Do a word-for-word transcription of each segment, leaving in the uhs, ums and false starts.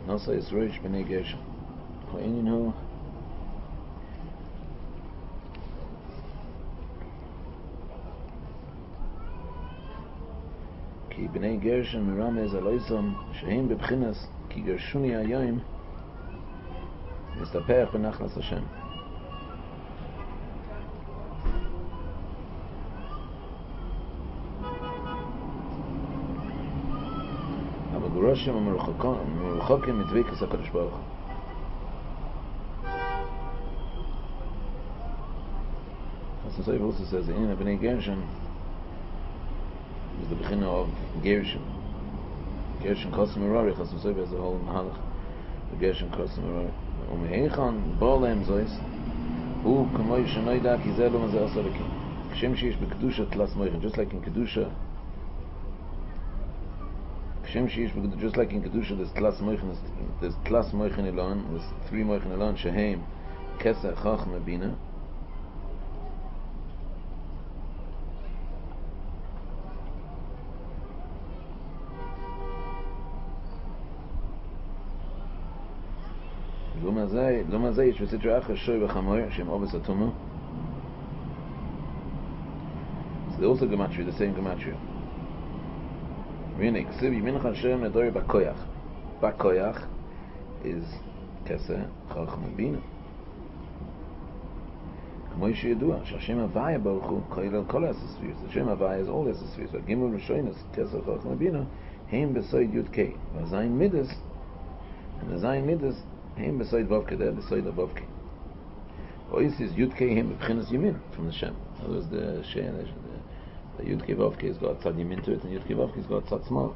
Nasa is Rosh B'nei Gershon. Ha'ininu כי בני גרשון מרמז על איסם שהם בבחינס כי גרשוני היום מסתפח בנחלס השם. אבל גורשים המרוחקים מדבקות הקדוש ברוך הוא. אז the also says that in Bnei Gershon is the beginning of Gershon. Gershon Kosim Merari, Chasam Sofer as a whole Mahalach. The Gershon Kosim Merari. Umehechan Bolem Zois, Hu Kamoy Shanoida Ki Zeh Lo Mazeh Asarakim. Kshem Sheish B'Kedusha Tlas Moichin, just like in Kedusha. Kshem Sheish B'Kedusha, just like in Kedusha, there's Tlas Moichin, there's Tlas Moichin Elon, there's three Moichin Elon, Shehem, Keser, Chachma, Bina. לא מזה יש בסדרה אחר שוי וחמור שהם אובס התומו. So they're also gematria, the same gematria. Meaning, Ksiv Yimincha Hashem Nedori Bakoyach. Bakoyach is Keser Chachma Bina. כמו שידוע, שהשם הוויה ברוך הוא כולל כל הסספיות. השם הוויה is all הסספיות. והגימול ראשונס Keser Chachma Bina הם בסויד י' ק' והזין מידס, and the זין מידס Him beside Vavke, there beside the Vavke. Ois is Yud Kei him b'chinas Yamin from the Shem. That was the Shem. The, the Yud Kei Vavke has got Tzad Yamin to it, and Yud Kei Vavke has got Tzad Small.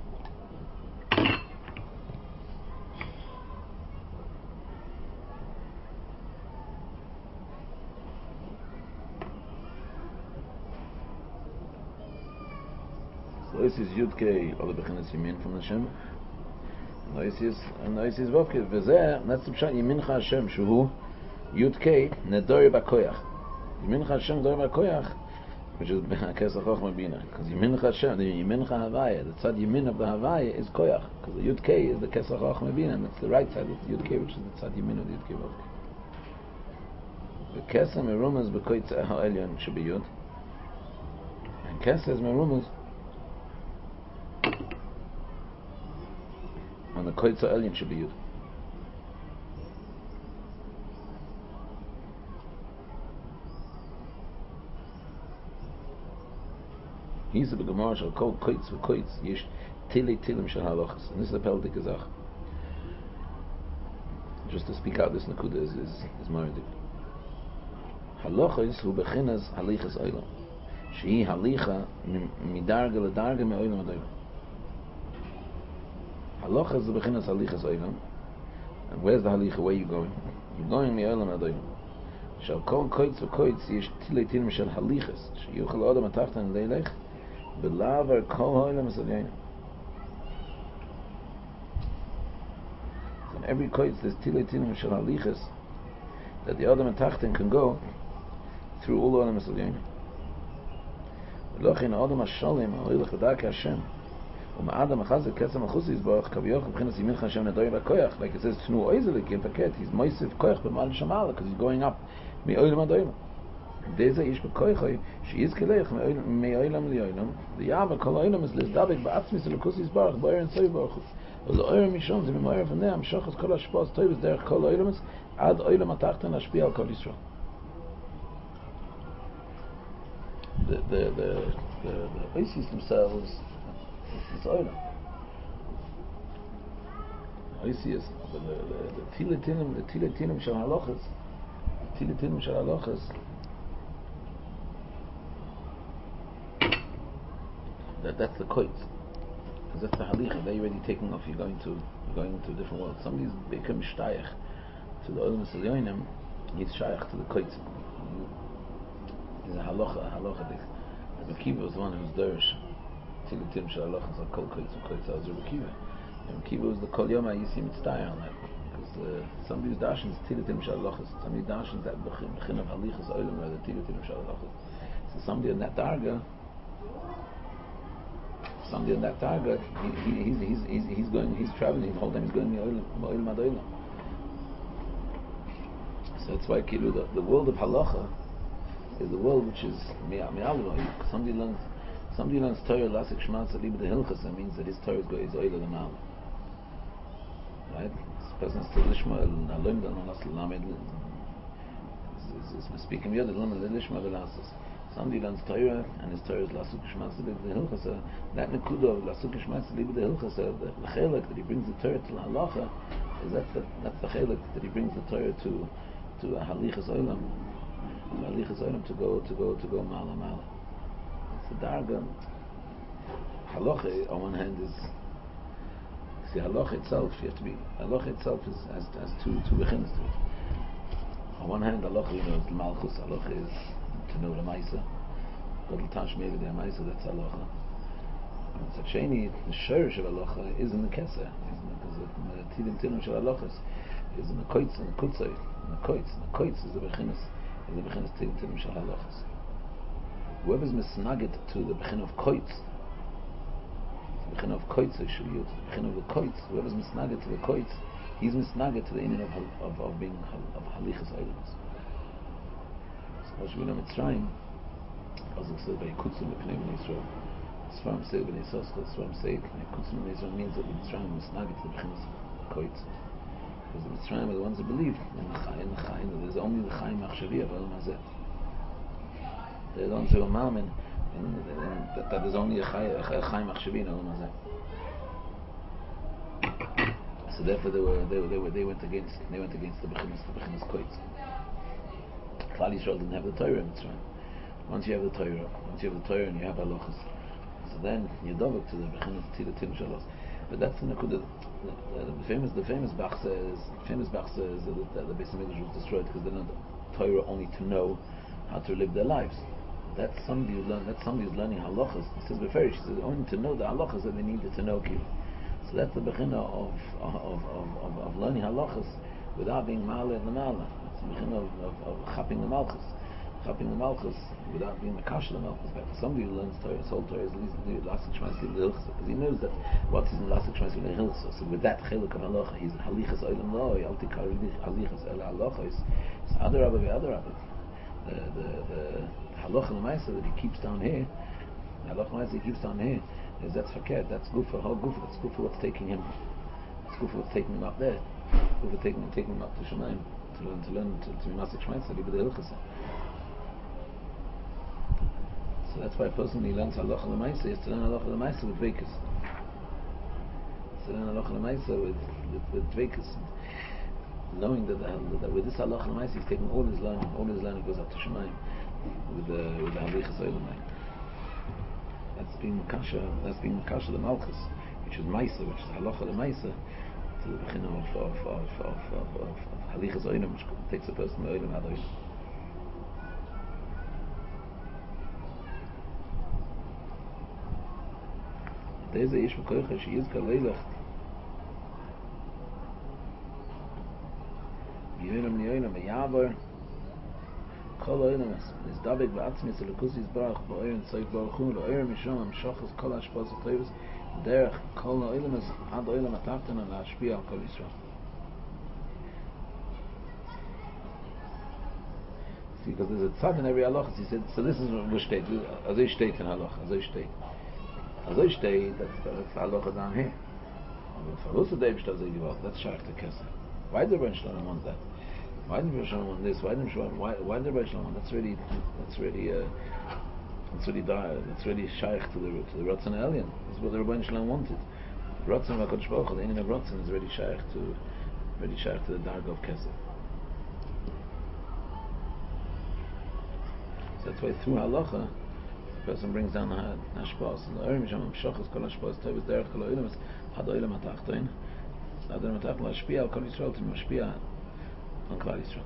So Ois is Yud Kei all the b'chinas Yamin from the Shem. Noisis and Noisis Vavke v'zeh that's the pshat Yimincha Hashem shehu Yud Kei Nedori Bakoyach. Yimincha Hashem Nedori Bakoyach, which is Keser Chachma Bina, because Yimincha Hashem, the Yimincha Havaya, the tzad Yimin of the Havaya is Koyach, because the Yud Kei is the Keser Chachma Bina, and it's the right side of the Yud Kei, which is the tzad Yimin of the Yud Kei Vavke. The Keser Merumas Bekoytze Ha'elyon should be Yud, and Keser is Merumas on the Koitza Elyon should be Yud. He's the Gemara shall call Koitz v'Koitz Yesh Tili Tilim Shel Halachas, and this is the Peldik Azach. Just to speak out this Nakuda is is, is Maradik. Halachas hu bechinas halichas oilam. Shehi halicha midarga ledarga me'oilam adoilam. Halacha is the beginning of halichas oilam. And where's the halicha? Where are you going? You're going me'olam adoilam. Shall kol koitz v'koitz yesh tilei tilim shel halichas. Sheyuchel adam atachtan leilech belavar kol ha'olam esavyayin. So in every koitz there's tilei tilim shel halichas that the adam atachtan can go through all olam esavyayin. V'lochin adam hashalim ha'oilech v'darkei Hashem. Like it says, Tnu Oizelik in Paket, he's Moisif Koyach b'mal Shamala, because he's going up. Me'oilam adoilam. Deze ish b'koychoi, she is Kelech me'oilam li'oilam. The Yava kol oilam is lizdabik ba'atzmis l'kusis barach, ba'er and soy barach. As the oilam mishon, zim oilam from there, Mshachas kol hashpos toivus derech kol oilam is, ad oilam atachtan hashpi al kol Yisrael. The, the, the, the, the Oisis themselves, it's oilam. Oisi is the the tiletinim, the tiletinim shel halachas, tiletinim shel halachas. That that's the koitz, because that's the halicha. They're already taking off. You're going to you're going into a different world. Somebody's become shtayach to the oilam selyonim. He's shayach to the koitz. He's a halacha, a halacha. Rabbi Kiva was the one who's derish. Tilutim shel halachas are kol koitz v'koitz as Rabbi Kiva. And Kiva was the kol yoma. You see mitzvah on that because uh, somebody's dashing is tilutim shel halachas. Somebody dashing that bechin of halichas oilam rather tilutim shel halachas. So somebody in that darga, somebody in that target, he, he, he's, he's, he's, he's going, he's traveling, the whole time he's going Oilam Ad Oilam. So that's why Kilu, the, the world of halacha is the world which is mi'alva. Somebody learns, somebody learns Torah lasik shmatz alib the hilchas. That means that his Torah is go is oila l'mal. Right? This person is still lishma el nalim dan anas l'lamed. Is speaking the other l'lamed lishma v'lasas. Somebody learns Torah and his Torah is lasuk shmatz alib the hilchas. That nekuda of lasuk shmatz alib the hilchas, the chelak that he brings the Torah to the halacha, is that's the that's the chelak that he brings the Torah to. To a halichas olam, to halichas olam to go to go to go mala mala. It's the darga. Halacha on one hand is see halacha itself. You have to be halacha itself is has, has two two beginnings to it. On one hand, halacha you know is malchus. Halacha is to know the ma'isa. Gadol tash maybe the ma'isa. That's halacha. It's a sheni. The shorish of halacha is in the keser. Because the tilim tilim shel halachas is in the koitz and the kutzay. The koitz, the koitz is the bechinas, is the bechinas tilim tilim shel halachas. Whoever is misnaget to the bechin of koitz, the bechin of koitz shel yud, the bechin of the koitz. Whoever is misnaget to the koitz, he's misnaget to the inyan of of, of being of halichas oilams. So Moshe Rabbeinu Mitzrayim, as it says by Kutzim B'Pnei Bnei Yisrael, Sfarim say Bnei Yisrael, Sfarim say Kutzim Bnei Yisrael means that Mitzrayim is misnaget to the bechinas koitz. Because the Mitzrayim are the ones that believe in the Chaim, in the Chaim, there's only the Chaim Machshaviyah of Olam Hazeh. They're the ones who are Ma'amin, that, that there's only a Chaim Machshaviyah in Olam Hazeh. So therefore they were, they were, they were, they went against, they went against the Bechinas, the Bechinas Koitz. Klal Yisrael didn't have the Torah in Mitzrayim. Once you have the Torah, once you have the Torah and you have halachas, so then you dovek to the Bechinas Tila Tim Shalos. But that's the Nakuda. The, the famous, the famous Bachsa is, famous Bachsa is that the, the Beis Hamikdash was destroyed because they're not Torah only to know how to live their lives. That's somebody who learn. That's somebody who's learning halachas. He says before, she says only to know the halachas that they needed to know. Kiv. So that's the bechina of of, of, of of learning halachas without being ma'ala and lamala. It's the bechina of of, of chapping the malchus, chapping the malchus without being makash the malchus. But for somebody who learns Torah, whole Torah is the lasik shmais the hilchos, because he knows that what is in lasik shmais the hilchos. So with that chiluk of halacha, he's halichas olam loy altikar halichas el halacha is other rabbi other rabbi. The the the halacha l'maisa that he keeps down here, halacha l'maisa he keeps down here, is that's fakir, that's gufa, whole gufa, that's gufa what's taking him, that's gufa what's taking him up there, gufa taking taking him up to Shemaim, to learn to learn to to be masik shmaitza, to be the hilchasa. So that's why a person he learns halacha l'maisa is to learn halacha l'maisa with vekas, to learn halacha l'maisa with with, with vekas. Knowing that, that, that with this halacha l'maisa he's taking all his learning, all his learning goes up to Shemaim with the with the halichas olamai. That's being makasha. That's being makasha the malchus, which is maisa, which is halacha l'maisa, to the bechina of of of of of, of, of halichas olam, which takes a person to olam ad olam. There's a ish v'koicha she is kaleilach. Yoinam niyoinam meyavar kol oinam is dabek v'atzmis elukusis barach ba'oyin tzoyk baruchu lo'oyer mishom amshachas kol hashpaz ha'toivus derech kol oinam is ad oinam atachtan and hashpia al kol Yisrael. See, because there's a tzad in every halachas. He said, so this is what we state. Azay state in halach. Azay state. Azay state. That's that's the halacha down here. But for us, the Eibush does it well. That's shaykh to Kesser. Why did the Rebbe Shlomo want that? Why did the Rebbe Shlomo want this? Why did the why why did the Rebbe Shlomo want? That's really that's really uh, that's really that's really shaykh to the to the Ratzon Elyon. This is what the Rebbe Shlomo wanted. Ratzon Hakadosh Baruch Hu, the inyan of Ratzon is really shaykh to really shaykh to the darga of Kesser. So that's why through halacha, the person brings down the hashpas and the orim misham shachas kol hashpas tovus derech kol oilam is had oilam atachton. Had oilam atachton lashpia al kol Yisrael to mashpia on Klal Yisrael.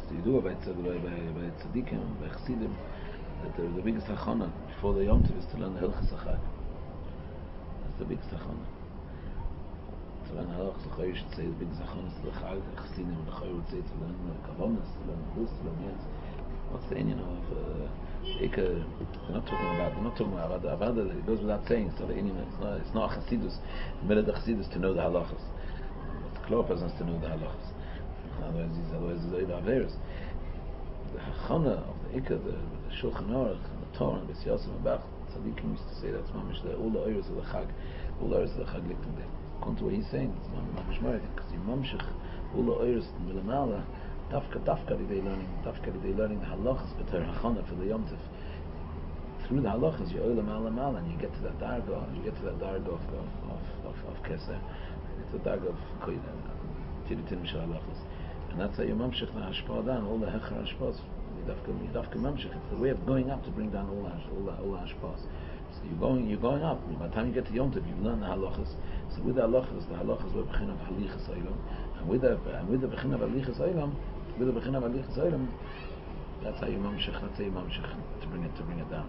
So you do by by by tzaddikim, by chassidim, that the, the biggest hachana before the Yom Tov is to learn the Hilchas Chag. That's the biggest hachana. To learn Halachas Chag, you should say the biggest hachana is to the Chag. The chassidim, the Chag would say to learn the Kavanas, to learn this, to learn Yetz. What's the Indian of uh, Ika? They're not talking about. They're not talking about Avada. Avada, it goes without saying. So the Indian, it's not. It's not a Chassidus. The middle of the Chassidus to know the halachas. The Klor person has to know the halachas. Otherwise, he's otherwise he's over Averis. The Hachana of the Ika, the, the Shulchan Aruch, and the Torah, and the Yosef and Bach. Tzaddikim used to say that's mamish the all the oiros of the Chag, all the oiros of the Chag licked in there. According to what he's saying, it's mamish more because you mamshich all the oiros in Milamala. Dafka, dafka, they learning, dafka, they learning the halachas, but they're hachana for the Yom Tov. Through the halachas, you oil mala mala, and you get to that darga, you get to that darga of of of of keser, it's a darga of koyda, tiritim shel halachas, and that's how you mamshich the hashpah down, all the hecher hashpahs. Dafka, dafka mamshich. It's the way of going up to bring down all the all the all the hashpahs. So you're going, you're going up. By the time you get to Yom Tov, you've learned the halachas. So with the halachas, the halachas were b'chin of halichas olam, and with the and with the b'chin of halichas olam. With the Bechina V'Alichas Olam, that's how you mamshich. That's how you mamshich to bring it to bring it down.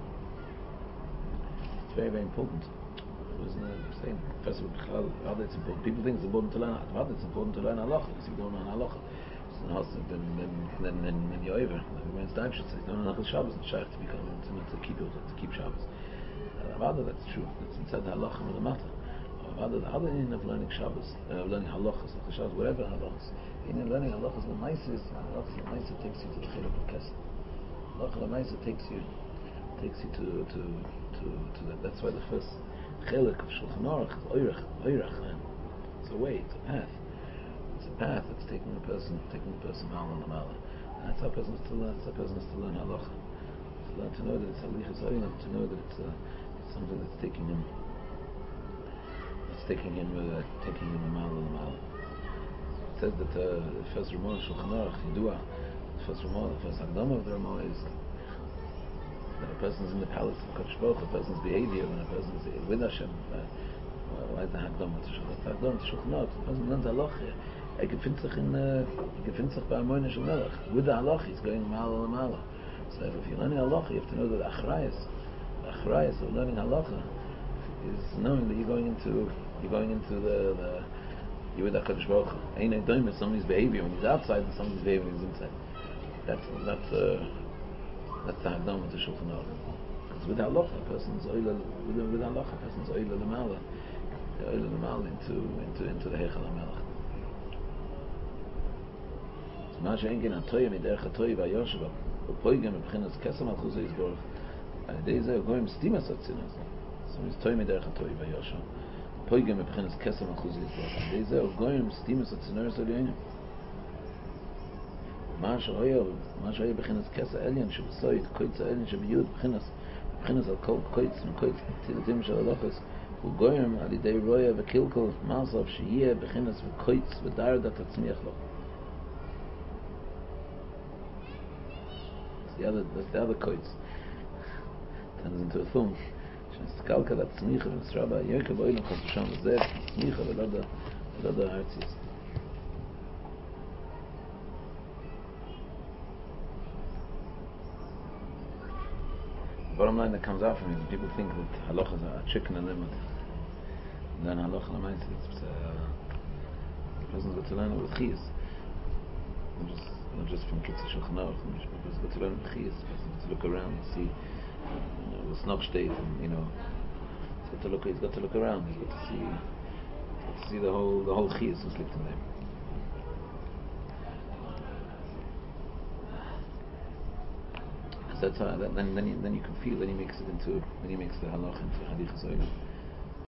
It's very very important. Wasn't it saying? First of all, it's important. People think it's important to learn. Rather, it's important to learn halacha. Because if you don't learn halacha, so then then then then, then you're over. When it's time, should say, don't learn Shabbos. It's shaykh to become to, to keep it to keep Shabbos. Rather, that's true. It's inside the halacha and the matter. Rather, the other end of learning Shabbos, uh, learning halachas, Shabbos, whatever halachas. In learning halachas, the nicest, halachas, the nicest takes you to the chiluk of kesed. Halachas, the nicest takes you, takes you to to to to the, that's why the first chiluk of Shulchan Aruch is oirach, oirach. It's a way, it's a path. It's a path that's taking a person, taking a person mala and mala. And that's how a person is to learn. That's how a person is to learn halacha. To learn to know that it's halichas olam, to know that it's, uh, it's something that's taking him. Taking him, uh, taking him a mile and a mile. It says that uh, the first Ramah of Shulchan Aruch, Yidua, the first Ramah, the first Agdama of the Ramah is that a person is in the palace of Kodesh Baruch, a person's behavior when a person is with Hashem. Uh, why is the Agdama to Shulchan Aruch? The Agdama to Shulchan Aruch, the person learns halacha. He befindt sich in, he befindt sich by Amoyne Shel Melech. With the halacha, he's going a mile and a mile. So if you're learning halacha, you have to know that the achrayas, the achrayas of learning halacha is knowing that you're going into you're going into the, the you're with HaKadosh Baruch Hu. Ain't it doing with somebody's behavior when he's outside and somebody's behavior when he's inside. That's that's uh, that's the Hagdama to Shulchan Aruch. Because with halacha, a person's oila with with halacha, a person's oila l'mala, oila l'mala into into into the Heichal HaMelech. So Masha Engin Atoya Miderech Atoya Vayoshev Upoigem B'chinas Kesem Al Chuzay Yisborach. Adei Goyim Stimas Atzinas. So he's Toy Miderech Atoya Vayoshev. Poigem B'chinas Kesem Al Chuzay Yisborach. Adei Zeh Goyim Stimas Atzinas Alyonim. Masha Oya Masha Oya B'chinas Kesem Elyon Shebesoyit Koitz Elyon Shebeyud B'chinas B'chinas Al Kol Koitz Koitz Tilatim Shel Halachos. Ugoyim Alidei Roya V'Kilkol Masav Sheyeh B'chinas V'Koitz V'Darda Tatzmiach Lo. The other, that's the other koitz. Turns into a thumb. Skalka that tzmicha and sraba yerka boilam chas v'sham v'zeh tzmicha v'lada v'lada artzis. The bottom line that comes out from it is people think that halacha is a chicken and limit. And then halacha l'mayis it's uh, the person's got to learn it with chiyas. Just not just from Kitzur Shulchan Aruch, but to learn Chiyas, to look around and see, you know, the Snok state, and you know, he's got to look. He's got to look around. He's got to see, he's got to see the whole the whole Chiyas was lived in there. So that's how. That, then then you, then you can feel. Then he makes it into. Then he makes the halach into Halichas Olam.